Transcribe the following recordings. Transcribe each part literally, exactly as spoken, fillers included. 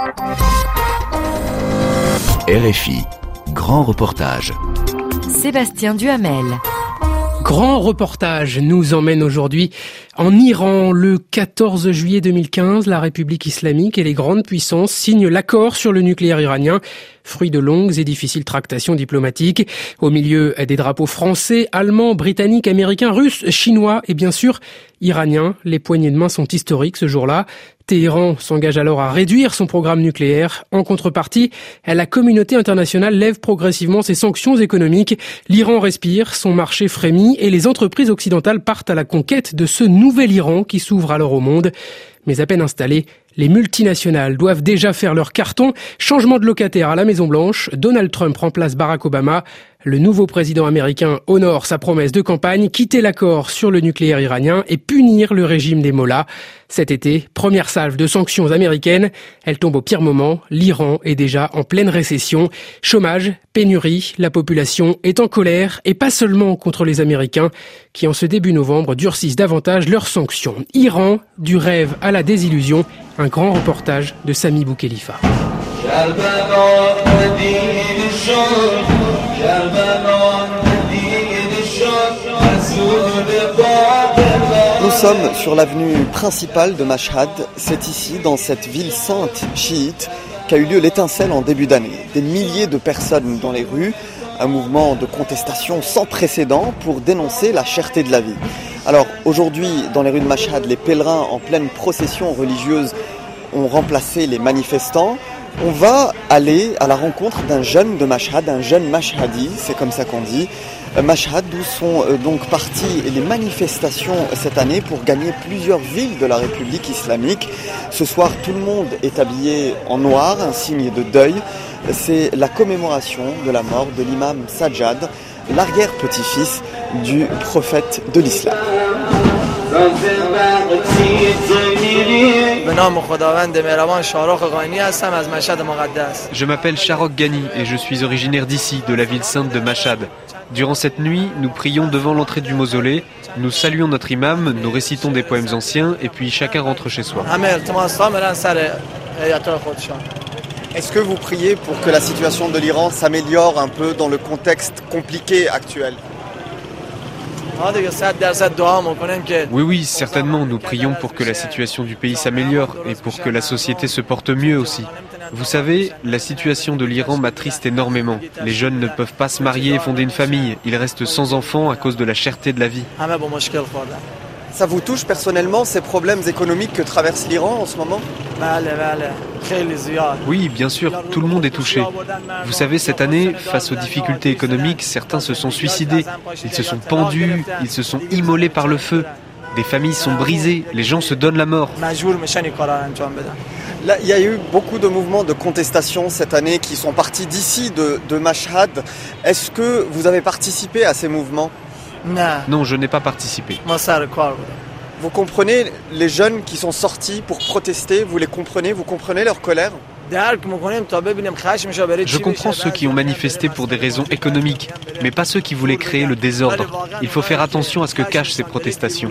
R F I, grand reportage. Sébastien Duhamel. Grand reportage nous emmène aujourd'hui en Iran. Le quatorze juillet deux mille quinze, la République islamique et les grandes puissances signent l'accord sur le nucléaire iranien, fruit de longues et difficiles tractations diplomatiques. Au milieu des drapeaux français, allemands, britanniques, américains, russes, chinois et bien sûr iraniens. Les poignées de main sont historiques ce jour-là. Téhéran s'engage alors à réduire son programme nucléaire. En contrepartie, la communauté internationale lève progressivement ses sanctions économiques. L'Iran respire, son marché frémit et les entreprises occidentales partent à la conquête de ce nouvel Iran qui s'ouvre alors au monde. Mais à peine installées, les multinationales doivent déjà faire leur carton. Changement de locataire à la Maison-Blanche, Donald Trump remplace Barack Obama. Le nouveau président américain honore sa promesse de campagne, quitter l'accord sur le nucléaire iranien et punir le régime des mollahs. Cet été, première salve de sanctions américaines. Elle tombe au pire moment. L'Iran est déjà en pleine récession. Chômage, pénurie, la population est en colère et pas seulement contre les Américains qui en ce début novembre durcissent davantage leurs sanctions. Iran, du rêve à la désillusion. Un grand reportage de Sami Boukhelifa. Nous sommes sur l'avenue principale de Mashhad. C'est ici, dans cette ville sainte chiite, qu'a eu lieu l'étincelle en début d'année. Des milliers de personnes dans les rues, un mouvement de contestation sans précédent pour dénoncer la cherté de la vie. Alors aujourd'hui, dans les rues de Mashhad, les pèlerins en pleine procession religieuse ont remplacé les manifestants. On va aller à la rencontre d'un jeune de Mashhad, un jeune Mashhadi, c'est comme ça qu'on dit. Mashhad, d'où sont donc parties les manifestations cette année pour gagner plusieurs villes de la République islamique. Ce soir, tout le monde est habillé en noir, un signe de deuil. C'est la commémoration de la mort de l'imam Sajjad, l'arrière-petit-fils du prophète de l'islam. Je m'appelle Sharok Ghani et je suis originaire d'ici, de la ville sainte de Mashhad. Durant cette nuit, nous prions devant l'entrée du mausolée, nous saluons notre imam, nous récitons des poèmes anciens et puis chacun rentre chez soi. Est-ce que vous priez pour que la situation de l'Iran s'améliore un peu dans le contexte compliqué actuel ? Oui, oui, certainement, nous prions pour que la situation du pays s'améliore et pour que la société se porte mieux aussi. Vous savez, la situation de l'Iran m'attriste énormément. Les jeunes ne peuvent pas se marier et fonder une famille. Ils restent sans enfants à cause de la cherté de la vie. Ça vous touche personnellement, ces problèmes économiques que traverse l'Iran en ce moment ? Oui, bien sûr, tout le monde est touché. Vous savez, cette année, face aux difficultés économiques, certains se sont suicidés, ils se sont pendus, ils se sont immolés par le feu. Des familles sont brisées, les gens se donnent la mort. Là, il y a eu beaucoup de mouvements de contestation cette année qui sont partis d'ici, de, de Mashhad. Est-ce que vous avez participé à ces mouvements ? Non, je n'ai pas participé. Vous comprenez les jeunes qui sont sortis pour protester, vous les comprenez, vous comprenez leur colère ? Je comprends ceux qui ont manifesté pour des raisons économiques, mais pas ceux qui voulaient créer le désordre. Il faut faire attention à ce que cachent ces protestations.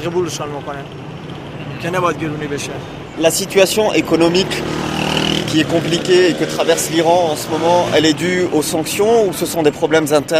La situation économique qui est compliquée et que traverse l'Iran en ce moment, elle est due aux sanctions ou ce sont des problèmes internes ?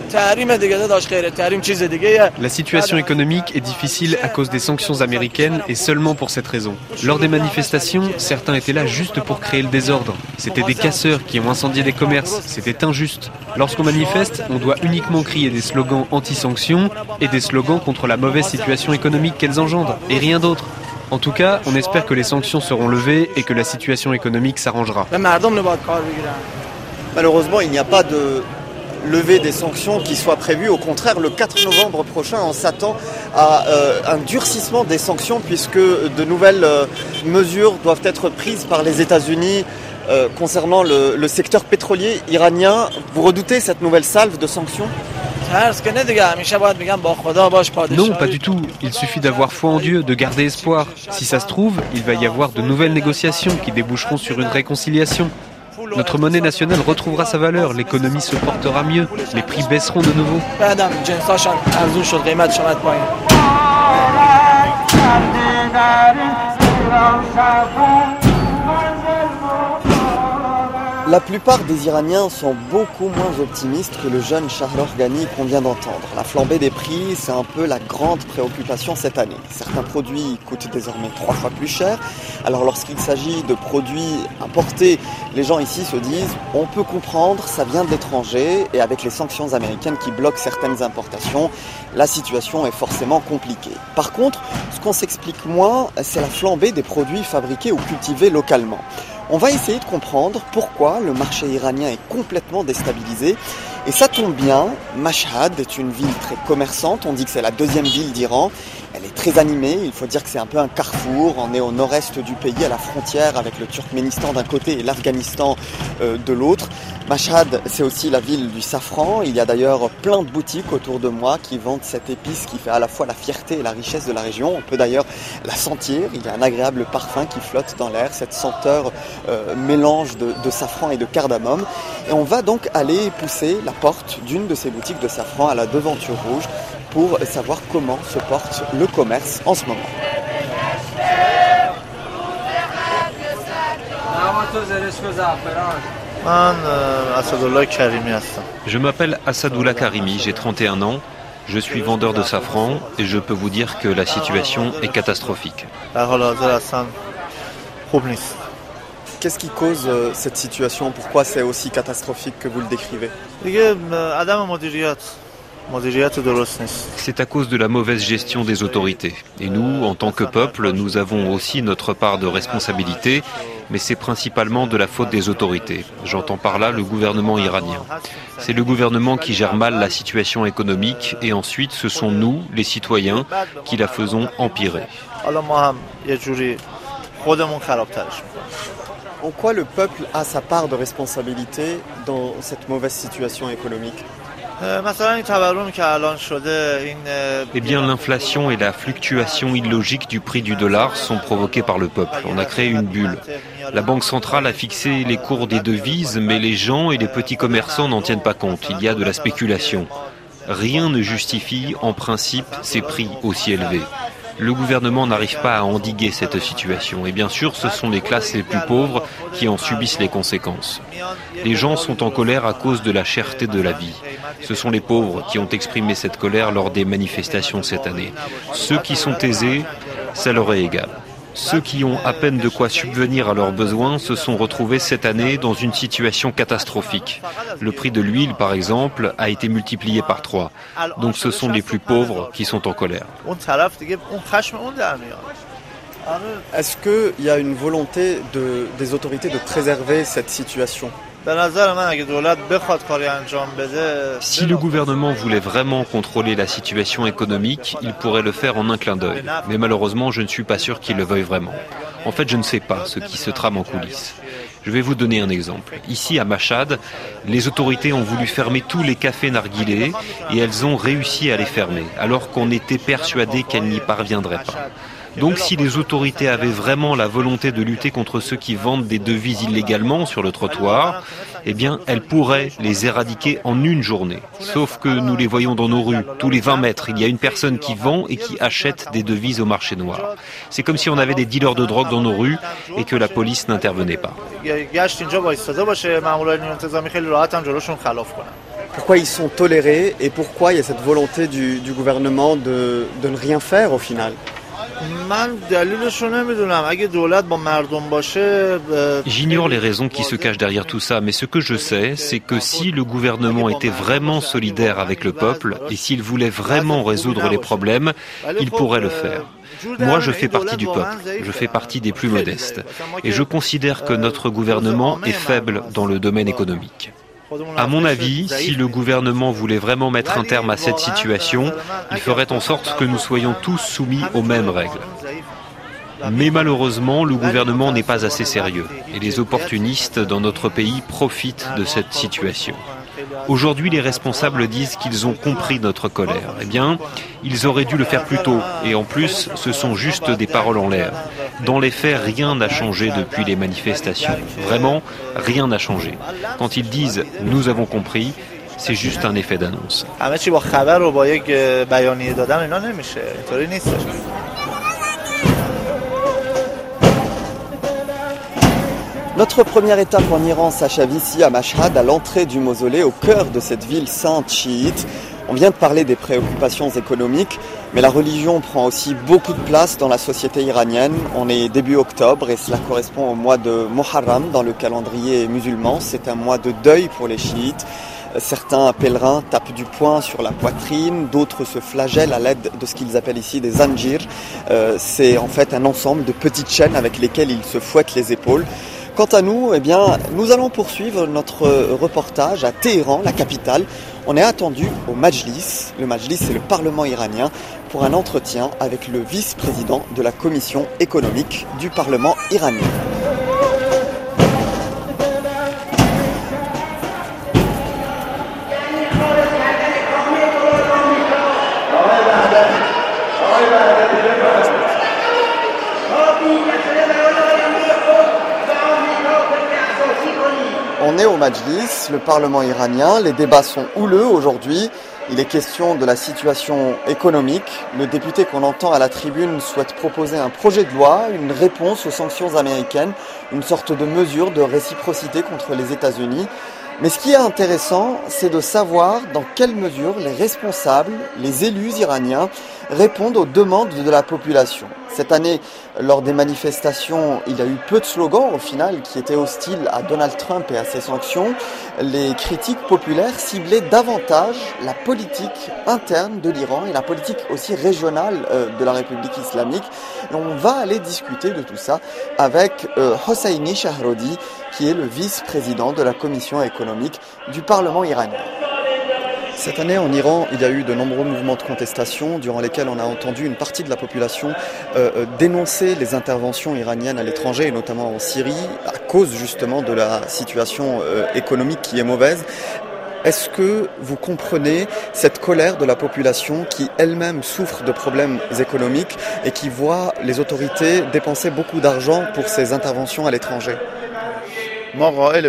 La situation économique est difficile à cause des sanctions américaines et seulement pour cette raison. Lors des manifestations, certains étaient là juste pour créer le désordre. C'était des casseurs qui ont incendié des commerces. C'était injuste. Lorsqu'on manifeste, on doit uniquement crier des slogans anti-sanctions et des slogans contre la mauvaise situation économique qu'elles engendrent, et rien d'autre. En tout cas, on espère que les sanctions seront levées et que la situation économique s'arrangera. Malheureusement, il n'y a pas de levée des sanctions qui soit prévue. Au contraire, le quatre novembre prochain, on s'attend à euh, un durcissement des sanctions puisque de nouvelles euh, mesures doivent être prises par les États-Unis euh, concernant le, le secteur pétrolier iranien. Vous redoutez cette nouvelle salve de sanctions ? Non, pas du tout. Il suffit d'avoir foi en Dieu, de garder espoir. Si ça se trouve, il va y avoir de nouvelles négociations qui déboucheront sur une réconciliation. Notre monnaie nationale retrouvera sa valeur, l'économie se portera mieux, les prix baisseront de nouveau. La plupart des Iraniens sont beaucoup moins optimistes que le jeune Shahrokh Ghani qu'on vient d'entendre. La flambée des prix, c'est un peu la grande préoccupation cette année. Certains produits coûtent désormais trois fois plus cher. Alors lorsqu'il s'agit de produits importés, les gens ici se disent « on peut comprendre, ça vient de l'étranger » et avec les sanctions américaines qui bloquent certaines importations, la situation est forcément compliquée. Par contre, ce qu'on s'explique moins, c'est la flambée des produits fabriqués ou cultivés localement. On va essayer de comprendre pourquoi le marché iranien est complètement déstabilisé. Et ça tombe bien, Mashhad est une ville très commerçante, on dit que c'est la deuxième ville d'Iran. Elle est très animée, il faut dire que c'est un peu un carrefour. On est au nord-est du pays, à la frontière avec le Turkménistan d'un côté et l'Afghanistan euh, de l'autre. Mashhad, c'est aussi la ville du safran. Il y a d'ailleurs plein de boutiques autour de moi qui vendent cette épice qui fait à la fois la fierté et la richesse de la région. On peut d'ailleurs la sentir, il y a un agréable parfum qui flotte dans l'air, cette senteur euh, mélange de, de safran et de cardamome. Et on va donc aller pousser la porte d'une de ces boutiques de safran à la devanture rouge pour savoir comment se porte le commerce en ce moment. Je m'appelle Assadoullah Karimi, j'ai trente et un ans, je suis vendeur de safran et je peux vous dire que la situation est catastrophique. Qu'est-ce qui cause euh, cette situation? Pourquoi c'est aussi catastrophique que vous le décrivez? C'est à cause de la mauvaise gestion des autorités. Et nous, en tant que peuple, nous avons aussi notre part de responsabilité, mais c'est principalement de la faute des autorités. J'entends par là le gouvernement iranien. C'est le gouvernement qui gère mal la situation économique et ensuite ce sont nous, les citoyens, qui la faisons empirer. En quoi le peuple a sa part de responsabilité dans cette mauvaise situation économique? Eh bien, l'inflation et la fluctuation illogique du prix du dollar sont provoquées par le peuple. On a créé une bulle. La Banque centrale a fixé les cours des devises, mais les gens et les petits commerçants n'en tiennent pas compte. Il y a de la spéculation. Rien ne justifie, en principe, ces prix aussi élevés. Le gouvernement n'arrive pas à endiguer cette situation. Et bien sûr, ce sont les classes les plus pauvres qui en subissent les conséquences. Les gens sont en colère à cause de la cherté de la vie. Ce sont les pauvres qui ont exprimé cette colère lors des manifestations cette année. Ceux qui sont aisés, ça leur est égal. Ceux qui ont à peine de quoi subvenir à leurs besoins se sont retrouvés cette année dans une situation catastrophique. Le prix de l'huile, par exemple, a été multiplié par trois. Donc ce sont les plus pauvres qui sont en colère. Est-ce qu'il y a une volonté de, des autorités de préserver cette situation ? Si le gouvernement voulait vraiment contrôler la situation économique, il pourrait le faire en un clin d'œil. Mais malheureusement, je ne suis pas sûr qu'il le veuille vraiment. En fait, je ne sais pas ce qui se trame en coulisses. Je vais vous donner un exemple. Ici, à Mashhad, les autorités ont voulu fermer tous les cafés narguilés et elles ont réussi à les fermer, alors qu'on était persuadé qu'elles n'y parviendraient pas. Donc si les autorités avaient vraiment la volonté de lutter contre ceux qui vendent des devises illégalement sur le trottoir, eh bien elles pourraient les éradiquer en une journée. Sauf que nous les voyons dans nos rues. Tous les vingt mètres, il y a une personne qui vend et qui achète des devises au marché noir. C'est comme si on avait des dealers de drogue dans nos rues et que la police n'intervenait pas. Pourquoi ils sont tolérés et pourquoi il y a cette volonté du, du gouvernement de, de ne rien faire au final ? J'ignore les raisons qui se cachent derrière tout ça, mais ce que je sais, c'est que si le gouvernement était vraiment solidaire avec le peuple et s'il voulait vraiment résoudre les problèmes, il pourrait le faire. Moi, je fais partie du peuple, je fais partie des plus modestes, et je considère que notre gouvernement est faible dans le domaine économique. À mon avis, si le gouvernement voulait vraiment mettre un terme à cette situation, il ferait en sorte que nous soyons tous soumis aux mêmes règles. Mais malheureusement, le gouvernement n'est pas assez sérieux et les opportunistes dans notre pays profitent de cette situation. Aujourd'hui, les responsables disent qu'ils ont compris notre colère. Eh bien, ils auraient dû le faire plus tôt. Et en plus, ce sont juste des paroles en l'air. Dans les faits, rien n'a changé depuis les manifestations. Vraiment, rien n'a changé. Quand ils disent « nous avons compris », c'est juste un effet d'annonce. Notre première étape en Iran s'achève ici à Mashhad, à l'entrée du mausolée, au cœur de cette ville sainte chiite. On vient de parler des préoccupations économiques, mais la religion prend aussi beaucoup de place dans la société iranienne. On est début octobre et cela correspond au mois de Muharram dans le calendrier musulman. C'est un mois de deuil pour les chiites. Certains pèlerins tapent du poing sur la poitrine, d'autres se flagellent à l'aide de ce qu'ils appellent ici des zanjir. Euh, c'est en fait un ensemble de petites chaînes avec lesquelles ils se fouettent les épaules. Quant à nous, eh bien, nous allons poursuivre notre reportage à Téhéran, la capitale. On est attendu au Majlis. Le Majlis, c'est le Parlement iranien, pour un entretien avec le vice-président de la commission économique du Parlement iranien. On est au Majlis, le Parlement iranien. Les débats sont houleux aujourd'hui. Il est question de la situation économique. Le député qu'on entend à la tribune souhaite proposer un projet de loi, une réponse aux sanctions américaines, une sorte de mesure de réciprocité contre les États-Unis. Mais ce qui est intéressant, c'est de savoir dans quelle mesure les responsables, les élus iraniens, répondent aux demandes de la population. Cette année, lors des manifestations, il y a eu peu de slogans au final qui étaient hostiles à Donald Trump et à ses sanctions. Les critiques populaires ciblaient davantage la politique interne de l'Iran et la politique aussi régionale de la République islamique. Et on va aller discuter de tout ça avec euh, Hosseini Shahrodi, qui est le vice-président de la commission économique du Parlement iranien. Cette année, en Iran, il y a eu de nombreux mouvements de contestation durant lesquels on a entendu une partie de la population euh, dénoncer les interventions iraniennes à l'étranger, et notamment en Syrie, à cause justement de la situation euh, économique qui est mauvaise. Est-ce que vous comprenez cette colère de la population qui elle-même souffre de problèmes économiques et qui voit les autorités dépenser beaucoup d'argent pour ces interventions à l'étranger ? Nous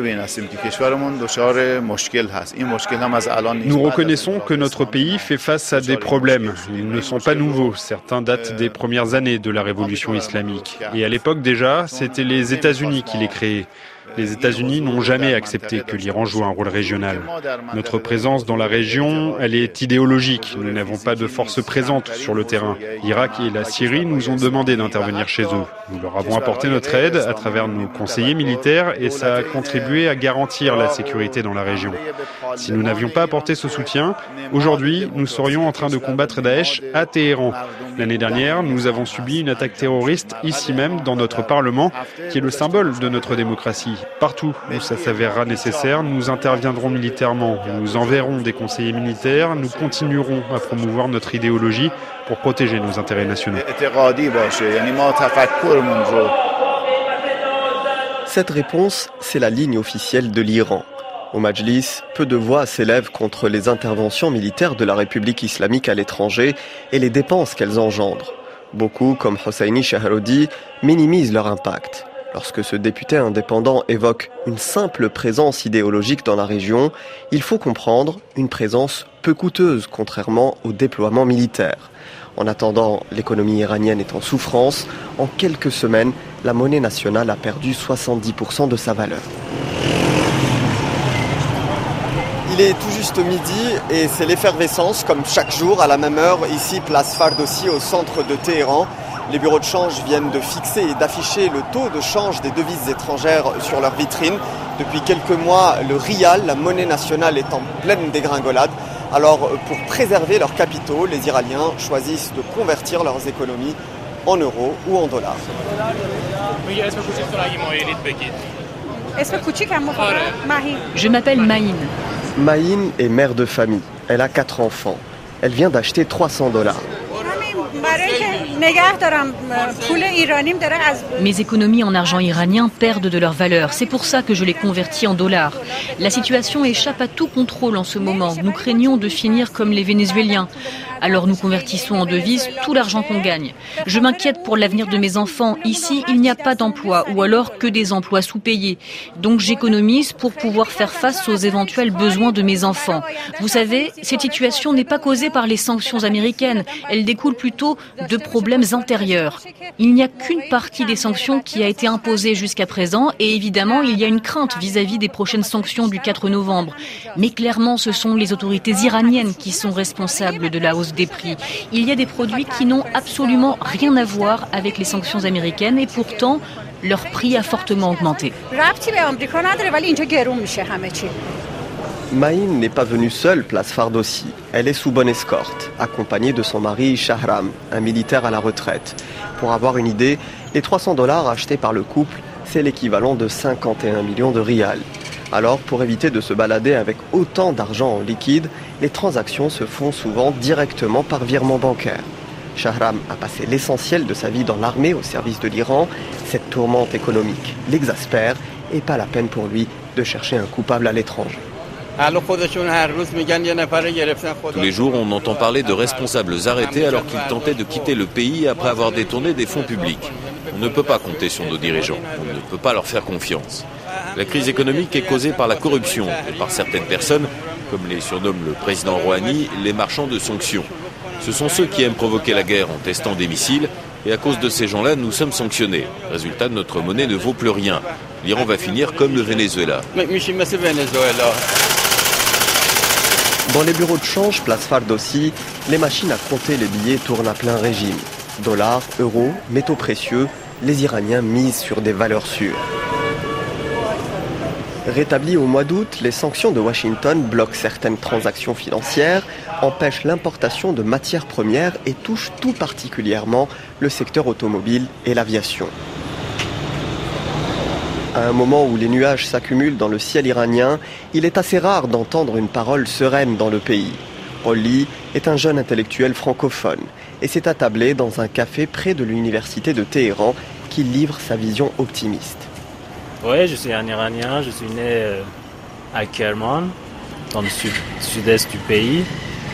reconnaissons que notre pays fait face à des problèmes. Ils ne sont pas nouveaux. Certains datent des premières années de la révolution islamique. Et à l'époque déjà, c'était les États-Unis qui les créaient. Les États-Unis n'ont jamais accepté que l'Iran joue un rôle régional. Notre présence dans la région, elle est idéologique. Nous n'avons pas de force présente sur le terrain. L'Irak et la Syrie nous ont demandé d'intervenir chez eux. Nous leur avons apporté notre aide à travers nos conseillers militaires et ça a contribué à garantir la sécurité dans la région. Si nous n'avions pas apporté ce soutien, aujourd'hui, nous serions en train de combattre Daesh à Téhéran. L'année dernière, nous avons subi une attaque terroriste ici même dans notre Parlement, qui est le symbole de notre démocratie. Partout où ça s'avérera nécessaire, nous interviendrons militairement. Nous enverrons des conseillers militaires. Nous continuerons à promouvoir notre idéologie pour protéger nos intérêts nationaux. Cette réponse, c'est la ligne officielle de l'Iran. Au Majlis, peu de voix s'élèvent contre les interventions militaires de la République islamique à l'étranger et les dépenses qu'elles engendrent. Beaucoup, comme Hosseini Shahrodi, minimisent leur impact. Lorsque ce député indépendant évoque une simple présence idéologique dans la région, il faut comprendre une présence peu coûteuse, contrairement au déploiement militaire. En attendant, l'économie iranienne est en souffrance. En quelques semaines, la monnaie nationale a perdu soixante-dix pour cent de sa valeur. Il est tout juste midi et c'est l'effervescence, comme chaque jour, à la même heure, ici, place Fardossi, au centre de Téhéran. Les bureaux de change viennent de fixer et d'afficher le taux de change des devises étrangères sur leur vitrine. Depuis quelques mois, le rial, la monnaie nationale, est en pleine dégringolade. Alors, pour préserver leurs capitaux, les Iraniens choisissent de convertir leurs économies en euros ou en dollars. Je m'appelle Maïn. Maïn est mère de famille. Elle a quatre enfants. Elle vient d'acheter trois cents dollars. Mes économies en argent iranien perdent de leur valeur. C'est pour ça que je les convertis en dollars. La situation échappe à tout contrôle en ce moment. Nous craignons de finir comme les Vénézuéliens. Alors nous convertissons en devises tout l'argent qu'on gagne. Je m'inquiète pour l'avenir de mes enfants. Ici, il n'y a pas d'emploi ou alors que des emplois sous-payés. Donc j'économise pour pouvoir faire face aux éventuels besoins de mes enfants. Vous savez, cette situation n'est pas causée par les sanctions américaines. Elle découle plutôt de problèmes problèmes intérieurs. Il n'y a qu'une partie des sanctions qui a été imposée jusqu'à présent et évidemment, il y a une crainte vis-à-vis des prochaines sanctions du quatre novembre. Mais clairement, ce sont les autorités iraniennes qui sont responsables de la hausse des prix. Il y a des produits qui n'ont absolument rien à voir avec les sanctions américaines et pourtant, leur prix a fortement augmenté. Maïn n'est pas venue seule place Fardossi. Elle est sous bonne escorte, accompagnée de son mari Shahram, un militaire à la retraite. Pour avoir une idée, les trois cents dollars achetés par le couple, c'est l'équivalent de cinquante et un millions de rials. Alors, pour éviter de se balader avec autant d'argent en liquide, les transactions se font souvent directement par virement bancaire. Shahram a passé l'essentiel de sa vie dans l'armée au service de l'Iran. Cette tourmente économique l'exaspère et pas la peine pour lui de chercher un coupable à l'étranger. Tous les jours, on entend parler de responsables arrêtés alors qu'ils tentaient de quitter le pays après avoir détourné des fonds publics. On ne peut pas compter sur nos dirigeants, on ne peut pas leur faire confiance. La crise économique est causée par la corruption et par certaines personnes, comme les surnomme le président Rouhani, les marchands de sanctions. Ce sont ceux qui aiment provoquer la guerre en testant des missiles et à cause de ces gens-là, nous sommes sanctionnés. Résultat, notre monnaie ne vaut plus rien. L'Iran va finir comme le Venezuela. Dans les bureaux de change, place Fardossi, les machines à compter les billets tournent à plein régime. Dollars, euros, métaux précieux, les Iraniens misent sur des valeurs sûres. Rétablies au mois d'août, les sanctions de Washington bloquent certaines transactions financières, empêchent l'importation de matières premières et touchent tout particulièrement le secteur automobile et l'aviation. À un moment où les nuages s'accumulent dans le ciel iranien, il est assez rare d'entendre une parole sereine dans le pays. Oli est un jeune intellectuel francophone et s'est attablé dans un café près de l'université de Téhéran qui livre sa vision optimiste. Oui, je suis un Iranien, je suis né à Kerman, dans le sud, sud-est du pays.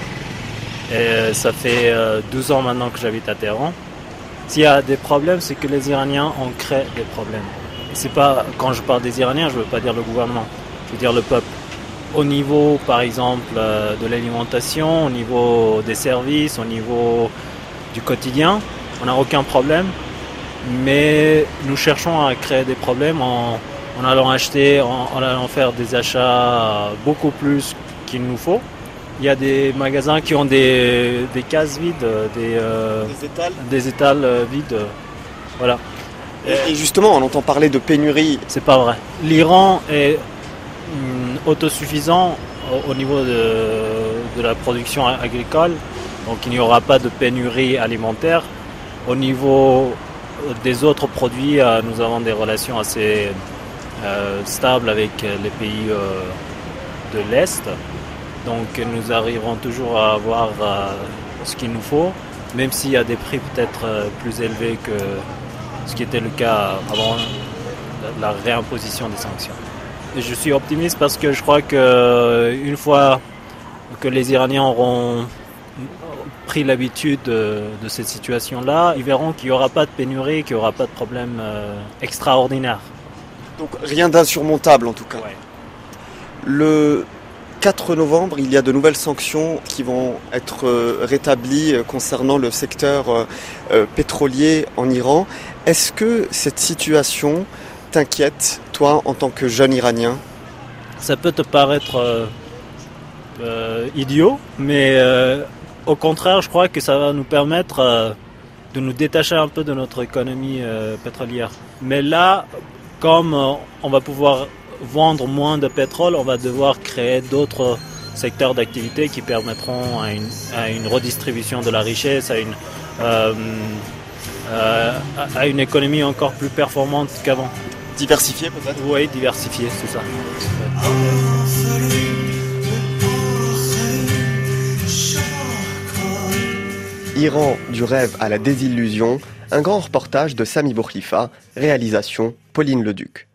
Et ça fait douze ans maintenant que j'habite à Téhéran. S'il y a des problèmes, c'est que les Iraniens ont créé des problèmes. C'est pas, quand je parle des Iraniens, je ne veux pas dire le gouvernement, je veux dire le peuple. Au niveau, par exemple, de l'alimentation, au niveau des services, au niveau du quotidien, on n'a aucun problème. Mais nous cherchons à créer des problèmes en, en allant acheter, en, en allant faire des achats beaucoup plus qu'il nous faut. Il y a des magasins qui ont des, des cases vides, des, euh, des étals, des étals vides. Voilà. Et justement, on entend parler de pénurie. C'est pas vrai. L'Iran est hum, autosuffisant au, au niveau de, de la production agricole, donc il n'y aura pas de pénurie alimentaire. Au niveau des autres produits, nous avons des relations assez euh, stables avec les pays euh, de l'Est. Donc nous arriverons toujours à avoir euh, ce qu'il nous faut, même s'il y a des prix peut-être euh, plus élevés que ce qui était le cas avant la réimposition des sanctions. Et je suis optimiste parce que je crois qu'une fois que les Iraniens auront pris l'habitude de, de cette situation-là, ils verront qu'il n'y aura pas de pénurie, qu'il n'y aura pas de problème euh, extraordinaire. Donc rien d'insurmontable en tout cas. Ouais. Le quatre novembre, il y a de nouvelles sanctions qui vont être euh, rétablies euh, concernant le secteur euh, euh, pétrolier en Iran. Est-ce que cette situation t'inquiète, toi, en tant que jeune Iranien ? Ça peut te paraître euh, euh, idiot, mais euh, au contraire, je crois que ça va nous permettre euh, de nous détacher un peu de notre économie euh, pétrolière. Mais là, comme euh, on va pouvoir vendre moins de pétrole, on va devoir créer d'autres secteurs d'activité qui permettront à une, à une redistribution de la richesse, à une, euh, euh, à une économie encore plus performante qu'avant. Diversifiée peut-être ? Oui, diversifiée, c'est ça. Iran du rêve à la désillusion, un grand reportage de Sami Bourkhifa, réalisation Pauline Leduc.